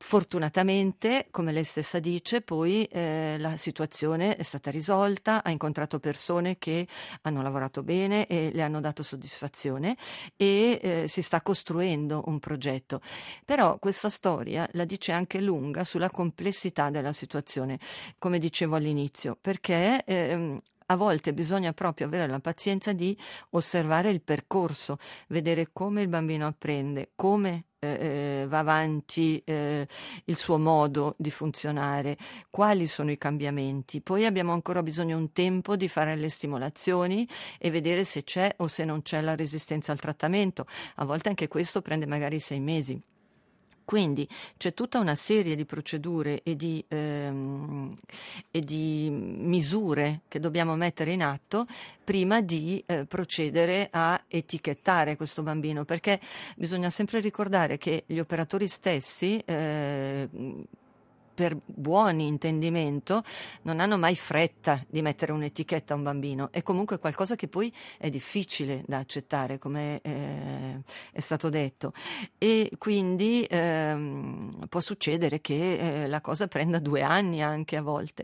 Fortunatamente, come lei stessa dice, poi eh, la situazione è stata risolta, ha incontrato persone che hanno lavorato bene e le hanno dato soddisfazione e eh, si sta costruendo un progetto. Però questa storia la dice anche lunga sulla complessità della situazione, come dicevo all'inizio, perché ehm, a volte bisogna proprio avere la pazienza di osservare il percorso, vedere come il bambino apprende, come eh, va avanti eh, il suo modo di funzionare, quali sono i cambiamenti. Poi abbiamo ancora bisogno un tempo di fare le stimolazioni e vedere se c'è o se non c'è la resistenza al trattamento. A volte anche questo prende magari sei mesi. Quindi c'è tutta una serie di procedure e di, ehm, e di misure che dobbiamo mettere in atto prima di eh, procedere a etichettare questo bambino, perché bisogna sempre ricordare che gli operatori stessi, eh, per buon intendimento, non hanno mai fretta di mettere un'etichetta a un bambino. È comunque qualcosa che poi è difficile da accettare, come eh, è stato detto, e quindi ehm, può succedere che eh, la cosa prenda due anni anche a volte.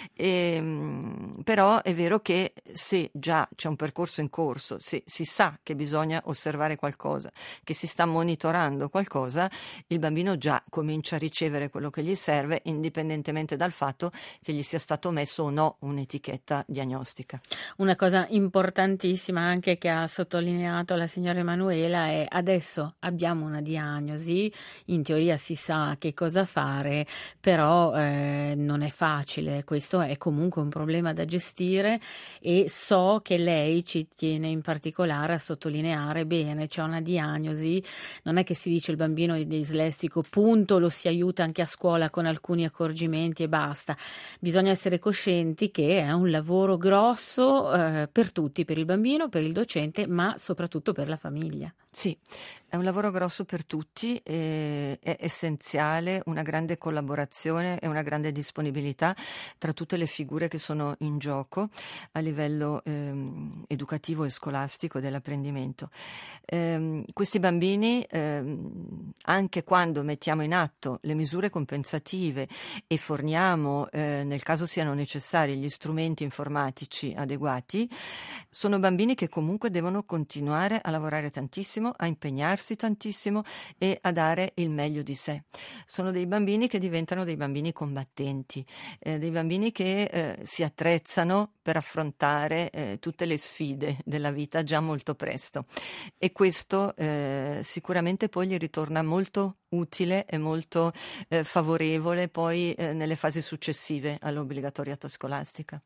E, mh, però è vero che se già c'è un percorso in corso, se si sa che bisogna osservare qualcosa, che si sta monitorando qualcosa, il bambino già comincia a ricevere quello che gli serve, indipendentemente dal fatto che gli sia stato messo o no un'etichetta diagnostica. Una cosa importantissima anche che ha sottolineato la signora Emanuela è: adesso abbiamo una diagnosi, in teoria si sa che cosa fare, però eh, non è facile, questo è comunque un problema da gestire e so che lei ci tiene in particolare a sottolineare bene, c'è una diagnosi, non è che si dice il bambino è dislessico, punto, lo si aiuta anche a scuola con alcuni accorgimenti e basta. Bisogna essere coscienti che è un lavoro grosso eh, per tutti, per il bambino, per il docente, ma soprattutto per la famiglia. Sì, è un lavoro grosso per tutti, e è essenziale una grande collaborazione e una grande disponibilità tra tutte le figure che sono in gioco a livello ehm, educativo e scolastico dell'apprendimento. Ehm, questi bambini, ehm, anche quando mettiamo in atto le misure compensative e forniamo, eh, nel caso siano necessari, gli strumenti informatici adeguati, sono bambini che comunque devono continuare a lavorare tantissimo, a impegnarsi tantissimo e a dare il meglio di sé. Sono dei bambini che diventano dei bambini combattenti, eh, dei bambini che eh, si attrezzano per affrontare eh, tutte le sfide della vita già molto presto, e questo eh, sicuramente poi gli ritorna molto utile e molto eh, favorevole poi eh, nelle fasi successive all'obbligatorietà scolastica.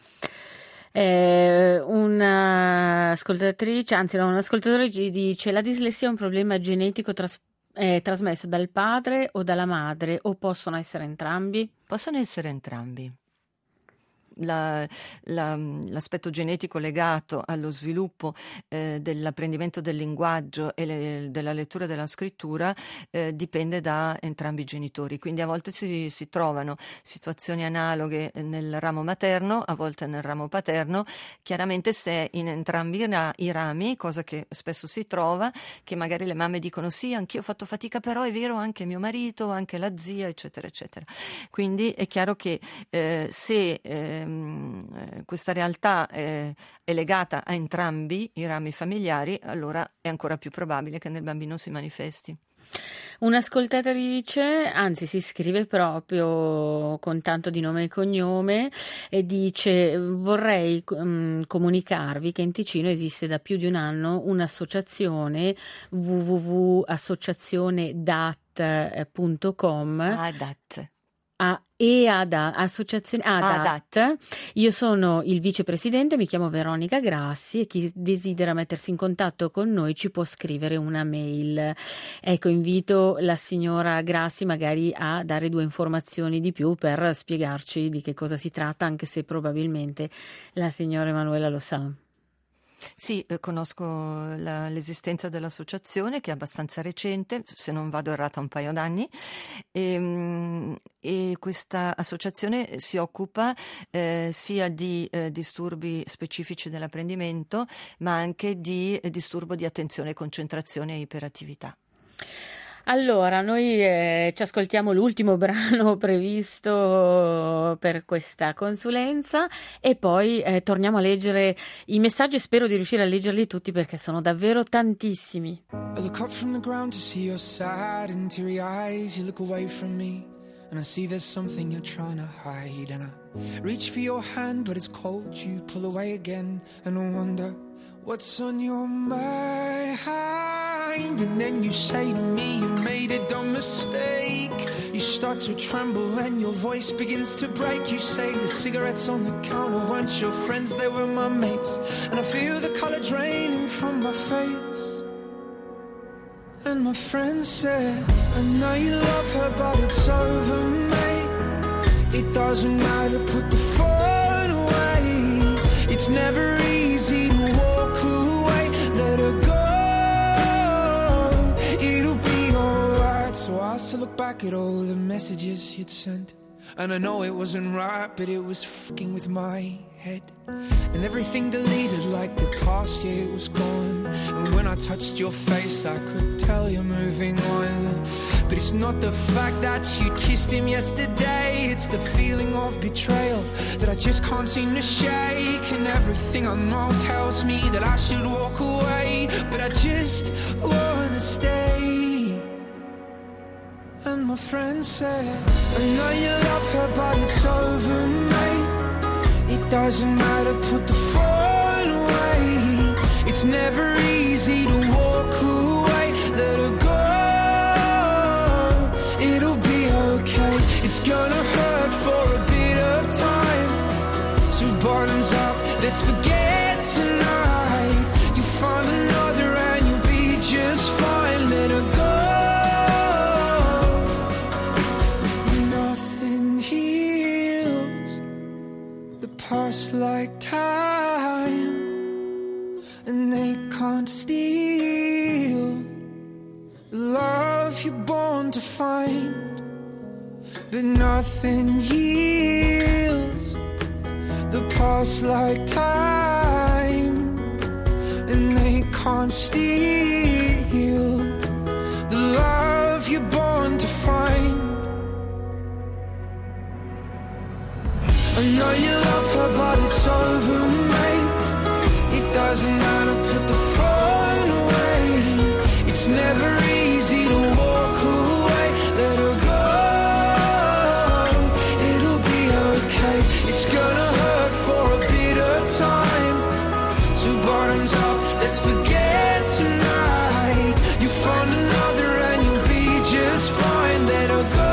Eh, un'ascoltatrice, anzi no, un ascoltatore ci dice: la dislessia è un problema genetico tras- eh, trasmesso dal padre o dalla madre, o possono essere entrambi? Possono essere entrambi. La, la, l'aspetto genetico legato allo sviluppo eh, dell'apprendimento del linguaggio e le, della lettura e della scrittura eh, dipende da entrambi i genitori, quindi a volte si, si trovano situazioni analoghe nel ramo materno, a volte nel ramo paterno. Chiaramente se in entrambi i, ra- i rami, cosa che spesso si trova, che magari le mamme dicono sì, anch'io ho fatto fatica, però è vero anche mio marito, anche la zia, eccetera eccetera. Quindi è chiaro che eh, se eh, questa realtà eh, è legata a entrambi i rami familiari, allora è ancora più probabile che nel bambino si manifesti. Un'ascoltatrice, anzi si scrive proprio con tanto di nome e cognome, e dice: vorrei um, comunicarvi che in Ticino esiste da più di un anno un'associazione w w w punto associazione d a t punto com. Ah, D A T. A E A D A, associazione A D A T. Io sono il vicepresidente, mi chiamo Veronica Grassi, e chi desidera mettersi in contatto con noi ci può scrivere una mail. Ecco, invito la signora Grassi magari a dare due informazioni di più per spiegarci di che cosa si tratta, anche se probabilmente la signora Emanuela lo sa. Sì, eh, conosco la, l'esistenza dell'associazione, che è abbastanza recente, se non vado errata un paio d'anni, e, e questa associazione si occupa eh, sia di eh, disturbi specifici dell'apprendimento, ma anche di eh, disturbo di attenzione, concentrazione e iperattività. Allora, noi eh, ci ascoltiamo l'ultimo brano previsto per questa consulenza e poi eh, torniamo a leggere i messaggi. Spero di riuscire a leggerli tutti perché sono davvero tantissimi. I look up from the ground to see your sad and teary eyes. You look away from me and I see there's something you're trying to hide. And I reach for your hand but it's cold. You pull away again and I wonder what's on your mind. And then you say to me you made a dumb mistake. You start to tremble and your voice begins to break. You say the cigarettes on the counter weren't your friends, they were my mates. And I feel the color draining from my face. And my friend said, I know you love her but it's over, mate. It doesn't matter, put the phone away. It's never easy to walk away. Let her go, it'll be alright. So I still look back at all the messages you'd sent. And I know it wasn't right, but it was fucking with my head. And everything deleted like the past year was gone. And when I touched your face I could tell you're moving on. But it's not the fact that you kissed him yesterday, it's the feeling of betrayal that I just can't seem to shake. And everything I know tells me that I should walk away, but I just wanna stay. And my friend said, I know you love her but it's over, mate. It doesn't matter, put the phone away. It's never easy to walk away. Let her go, it'll be okay. It's gonna hurt for a bit of time. So bottoms up, let's forget tonight. You find another and you'll be just fine. Let her go. Past like time, and they can't steal the love you're born to find. But nothing heals the past like time, and they can't steal the love you're born to find. I know you love her but it's over, mate. It doesn't matter, put the phone away. It's never easy to walk away. Let her go, it'll be okay. It's gonna hurt for a bit of time. So bottoms up, let's forget tonight. You find another and you'll be just fine. Let her go.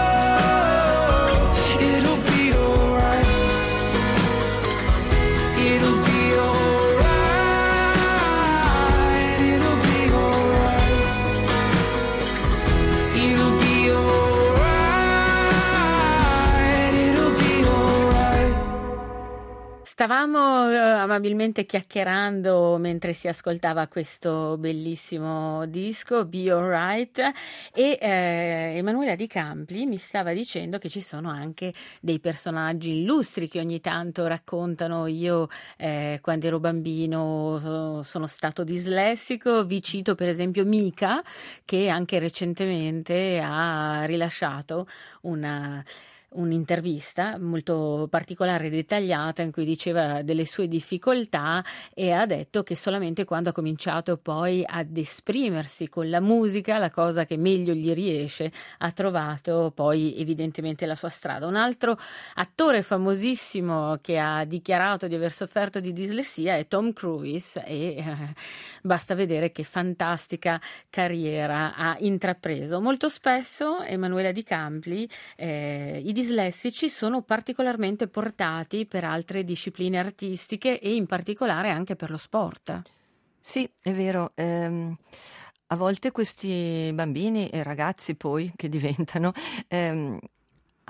Stavamo eh, amabilmente chiacchierando mentre si ascoltava questo bellissimo disco, Be Alright, e eh, Emanuela Di Campli mi stava dicendo che ci sono anche dei personaggi illustri che ogni tanto raccontano. Io eh, quando ero bambino sono stato dislessico, vi cito per esempio Mika, che anche recentemente ha rilasciato una un'intervista molto particolare e dettagliata in cui diceva delle sue difficoltà e ha detto che solamente quando ha cominciato poi ad esprimersi con la musica, la cosa che meglio gli riesce, ha trovato poi evidentemente la sua strada. Un altro attore famosissimo che ha dichiarato di aver sofferto di dislessia è Tom Cruise e eh, basta vedere che fantastica carriera ha intrapreso. Molto spesso Emanuela Di Campli eh, i dislessici sono particolarmente portati per altre discipline artistiche e in particolare anche per lo sport. Sì, è vero. Ehm, a volte questi bambini e ragazzi poi che diventano ehm,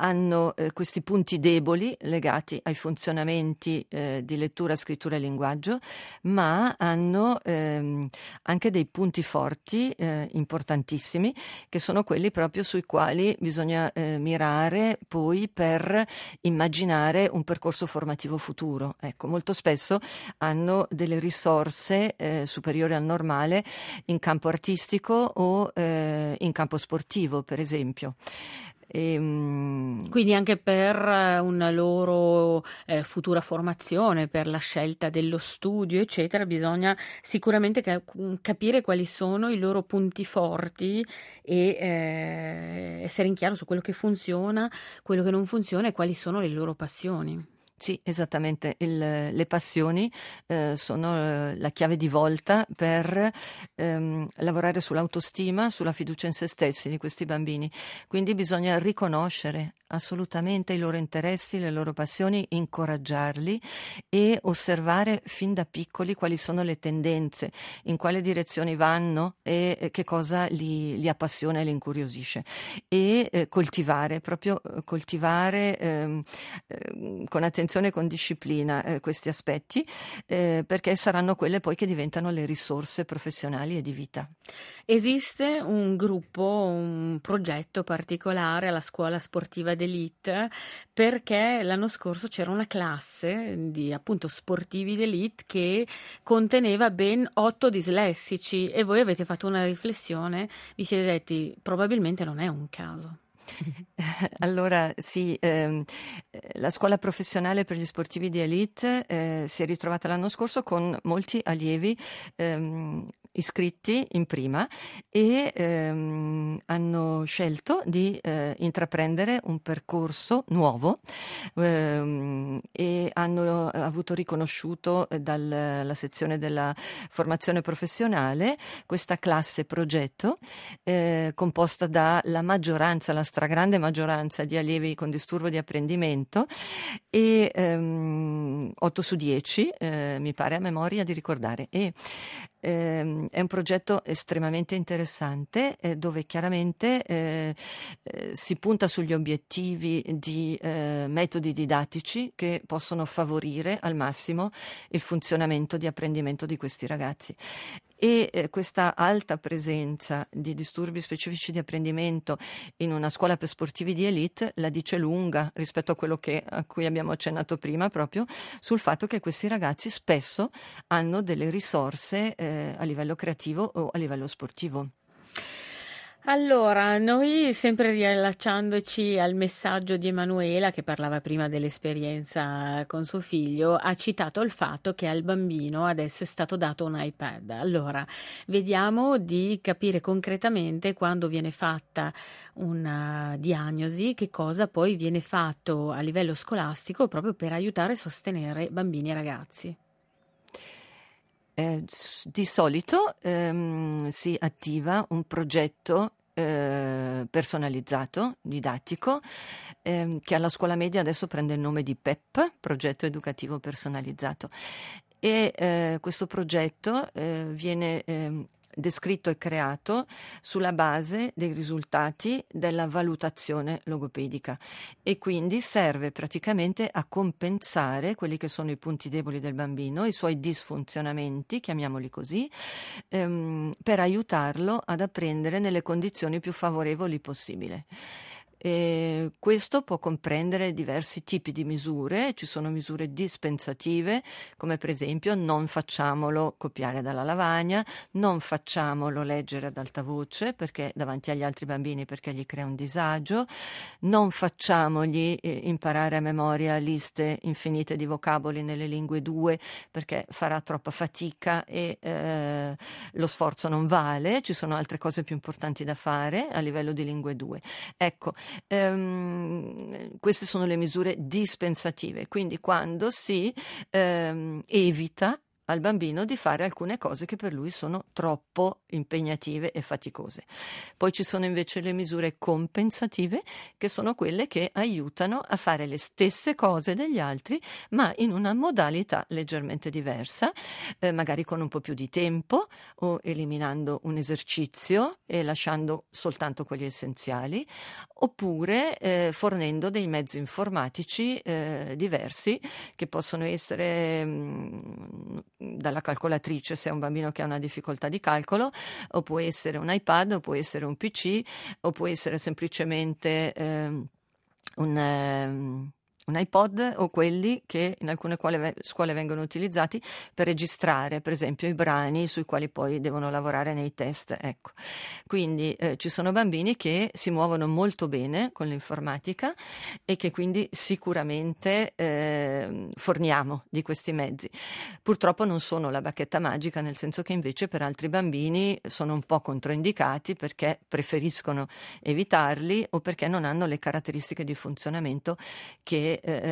hanno eh, questi punti deboli legati ai funzionamenti eh, di lettura, scrittura e linguaggio, ma hanno ehm, anche dei punti forti eh, importantissimi, che sono quelli proprio sui quali bisogna eh, mirare poi per immaginare un percorso formativo futuro. Ecco, molto spesso hanno delle risorse eh, superiori al normale in campo artistico o eh, in campo sportivo, per esempio. E, mm, Quindi anche per eh, una loro eh, futura formazione, per la scelta dello studio, eccetera, bisogna sicuramente ca- capire quali sono i loro punti forti e eh, essere in chiaro su quello che funziona, quello che non funziona e quali sono le loro passioni. Sì, esattamente. Il- le passioni eh, sono eh, la chiave di volta per ehm, lavorare sull'autostima, sulla fiducia in se stessi di questi bambini. Quindi bisogna riconoscere assolutamente i loro interessi, le loro passioni, incoraggiarli e osservare fin da piccoli quali sono le tendenze, in quale direzioni vanno e eh, che cosa li, li appassiona e li incuriosisce. E eh, coltivare, proprio eh, coltivare ehm, eh, con attenzione e con disciplina eh, questi aspetti, eh, perché saranno quelle poi che diventano le risorse professionali e di vita. Esiste un gruppo, un progetto particolare alla scuola sportiva d'élite, perché l'anno scorso c'era una classe di appunto sportivi d'élite che conteneva ben otto dislessici e voi avete fatto una riflessione, vi siete detti probabilmente non è un caso. Allora sì, ehm, la scuola professionale per gli sportivi di élite eh, si è ritrovata l'anno scorso con molti allievi ehm, iscritti in prima e ehm, hanno scelto di eh, intraprendere un percorso nuovo ehm, e hanno avuto riconosciuto dalla sezione della formazione professionale questa classe progetto eh, composta dalla maggioranza, la stragrande maggioranza di allievi con disturbo di apprendimento e ehm, otto su dieci eh, mi pare a memoria di ricordare. E ehm, è un progetto estremamente interessante eh, dove chiaramente eh, eh, si punta sugli obiettivi di eh, metodi didattici che possono favorire al massimo il funzionamento di apprendimento di questi ragazzi. E eh, questa alta presenza di disturbi specifici di apprendimento in una scuola per sportivi di élite la dice lunga rispetto a quello che, a cui abbiamo accennato prima, proprio sul fatto che questi ragazzi spesso hanno delle risorse eh, a livello creativo o a livello sportivo. Allora, noi sempre riallacciandoci al messaggio di Emanuela che parlava prima dell'esperienza con suo figlio, ha citato il fatto che al bambino adesso è stato dato un iPad. Allora, vediamo di capire concretamente quando viene fatta una diagnosi, che cosa poi viene fatto a livello scolastico proprio per aiutare e sostenere bambini e ragazzi. Eh, s- di solito ehm, si attiva un progetto eh, personalizzato, didattico, ehm, che alla scuola media adesso prende il nome di P E P, progetto educativo personalizzato. E eh, questo progetto eh, viene ehm, descritto e creato sulla base dei risultati della valutazione logopedica e quindi serve praticamente a compensare quelli che sono i punti deboli del bambino, i suoi disfunzionamenti, chiamiamoli così, ehm, per aiutarlo ad apprendere nelle condizioni più favorevoli possibile. E questo può comprendere diversi tipi di misure, ci sono misure dispensative, come per esempio non facciamolo copiare dalla lavagna, non facciamolo leggere ad alta voce perché davanti agli altri bambini perché gli crea un disagio, non facciamogli eh, imparare a memoria liste infinite di vocaboli nelle lingue due perché farà troppa fatica e eh, lo sforzo non vale, ci sono altre cose più importanti da fare a livello di lingue due. Ecco, Ehm, queste sono le misure dispensative, quindi quando si ehm, evita al bambino di fare alcune cose che per lui sono troppo impegnative e faticose. Poi ci sono invece le misure compensative, che sono quelle che aiutano a fare le stesse cose degli altri, ma in una modalità leggermente diversa, eh, magari con un po' più di tempo o eliminando un esercizio e lasciando soltanto quelli essenziali, oppure eh, fornendo dei mezzi informatici eh, diversi, che possono essere mh, dalla calcolatrice se è un bambino che ha una difficoltà di calcolo, o può essere un iPad, o può essere un P C, o può essere semplicemente eh, un... Eh, un iPod, o quelli che in alcune scuole vengono utilizzati per registrare, per esempio, i brani sui quali poi devono lavorare nei test. Ecco. Quindi eh, ci sono bambini che si muovono molto bene con l'informatica e che quindi sicuramente eh, forniamo di questi mezzi. Purtroppo non sono la bacchetta magica, nel senso che invece per altri bambini sono un po' controindicati perché preferiscono evitarli o perché non hanno le caratteristiche di funzionamento che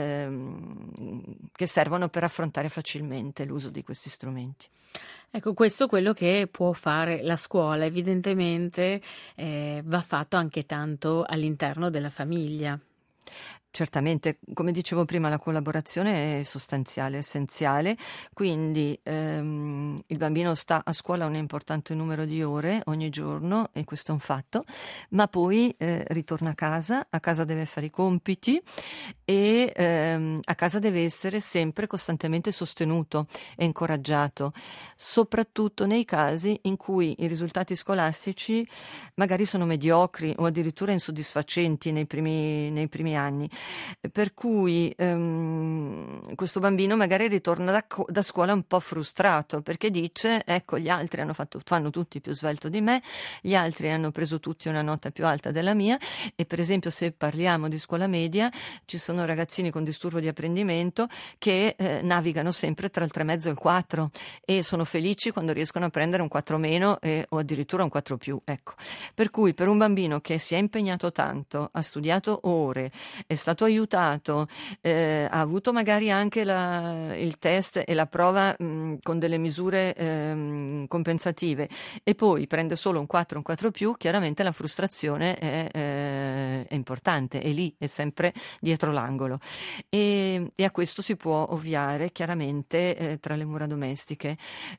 che servono per affrontare facilmente l'uso di questi strumenti. Ecco, questo è quello che può fare la scuola. Evidentemente eh, va fatto anche tanto all'interno della famiglia. Certamente, come dicevo prima, la collaborazione è sostanziale, essenziale, quindi ehm, il bambino sta a scuola un importante numero di ore ogni giorno, e questo è un fatto, ma poi eh, ritorna a casa, a casa deve fare i compiti e ehm, a casa deve essere sempre costantemente sostenuto e incoraggiato, soprattutto nei casi in cui i risultati scolastici magari sono mediocri o addirittura insoddisfacenti nei primi, nei primi anni. Per cui ehm, questo bambino magari ritorna da, da scuola un po' frustrato, perché dice: ecco, gli altri hanno fatto, fanno tutti più svelto di me, gli altri hanno preso tutti una nota più alta della mia. E per esempio, se parliamo di scuola media, ci sono ragazzini con disturbo di apprendimento che eh, navigano sempre tra il tre e mezzo e il quattro e sono felici quando riescono a prendere un quattro meno eh, o addirittura un quattro più. Ecco. Per cui per un bambino che si è impegnato tanto, ha studiato ore, è stato aiutato, eh, ha avuto magari anche la, il test e la prova mh, con delle misure eh, compensative, e poi prende solo un quattro, un quattro più, chiaramente la frustrazione è, eh, è importante, è lì, è sempre dietro l'angolo, e, e a questo si può ovviare chiaramente eh, tra le mura domestiche,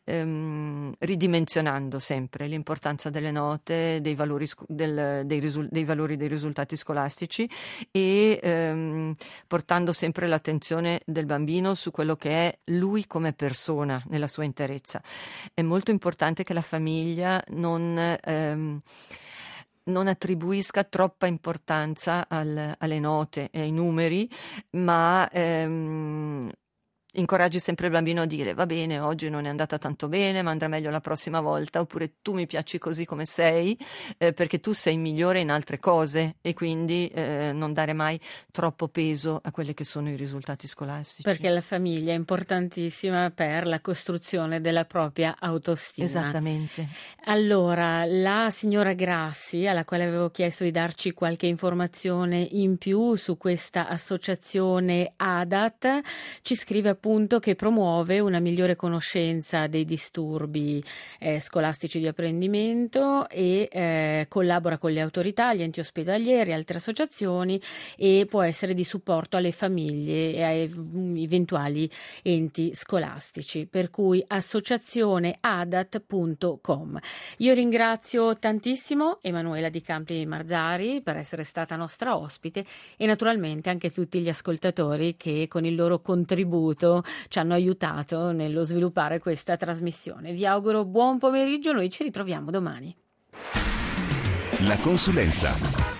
ehm, ridimensionando sempre l'importanza delle note, dei valori, del, dei, risul- dei valori dei risultati scolastici, e ehm, portando sempre l'attenzione del bambino su quello che è lui come persona nella sua interezza. È molto importante che la famiglia non ehm, non attribuisca troppa importanza al, alle note e ai numeri, ma ehm, incoraggi sempre il bambino a dire: va bene, oggi non è andata tanto bene, ma andrà meglio la prossima volta, oppure tu mi piaci così come sei, eh, perché tu sei migliore in altre cose, e quindi eh, non dare mai troppo peso a quelli che sono i risultati scolastici. Perché la famiglia è importantissima per la costruzione della propria autostima. Esattamente. Allora, la signora Grassi, alla quale avevo chiesto di darci qualche informazione in più su questa associazione A D A T, ci scrive appunto che promuove una migliore conoscenza dei disturbi eh, scolastici di apprendimento e eh, collabora con le autorità, gli enti ospedalieri, altre associazioni, e può essere di supporto alle famiglie e ai eventuali enti scolastici, per cui associazione adat punto com. Io ringrazio tantissimo Emanuela Di Campi Marzari per essere stata nostra ospite, e naturalmente anche tutti gli ascoltatori che con il loro contributo ci hanno aiutato nello sviluppare questa trasmissione. Vi auguro buon pomeriggio, noi ci ritroviamo domani. La consulenza